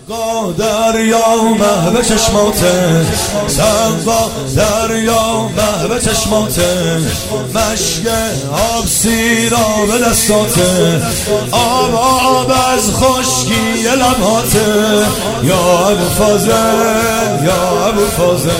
دریا محو چشماته، سنگا دریا محو چشماته، مشک آب سیرا به دستاته، آب آب از خشکی لباته، یا ابوالفضل یا ابوالفضل.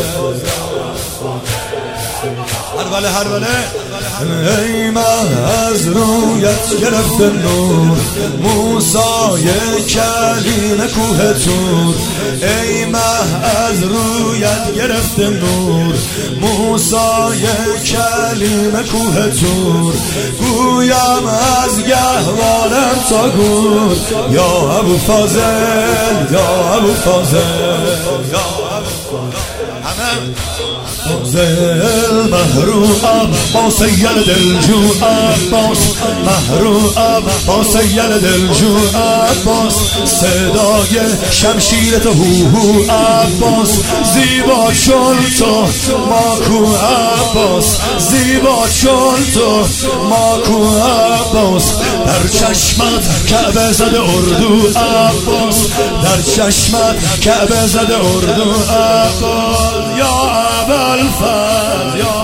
هر بله ای مه از رویت گرفته نور، موسای کلیم کوه تور. ای مه از رویت گرفته نور، موسای کلیم کوه تور. گویم از گهوارم تا گور، یا ابوالفضل یا ابوالفضل. زل محروم با سید دلجو عباس، محروم با سید دلجو عباس. صدای شمشیر تو هو عباس، زیبا چون تو ماکو عباس، زیبا چون تو ماکو عباس. در چشمت کعبه زده اردو عباس، در چشمت کعبه زده اردو عباس. یا ابوالفضل یا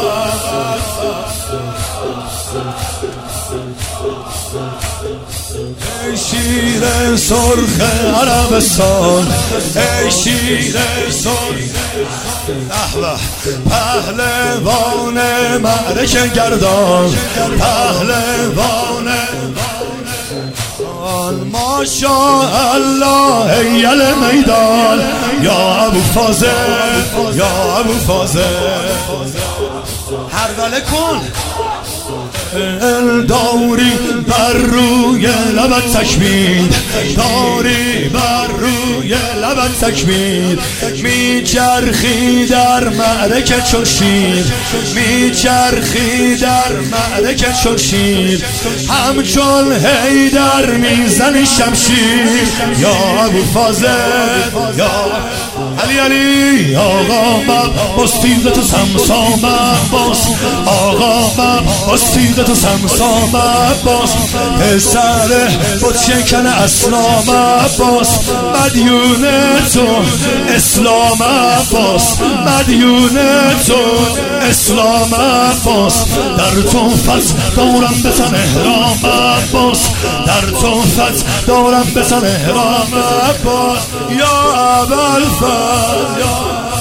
ای شیر سرخ عربستان، ای شیر سرخ پهلوان معرکه گردان، پهلوان ماشاءالله ایل میدان. یا ابوالفضل یا ابوالفضل. هر بله کن داری بر روی لبت تکبیر، داری بر روی لبت تکبیر. میچرخی در معرکه چون شیر، میچرخی در معرکه چون شیر. همچون حیدر میزنی شمشیر، یا ابوالفضل یا علی آقا عباس. تیغت سمسام عباس، آقا عباس تیغت سمسام عباس. پسر بود شکن اسلام عباس، مدیون تو اسلام عباس، مدیون تو اسلام عباس. در توفت دارم بزن احرام عباس، در توفت دارم بزن احرام عباس. یا ابوالفضل یا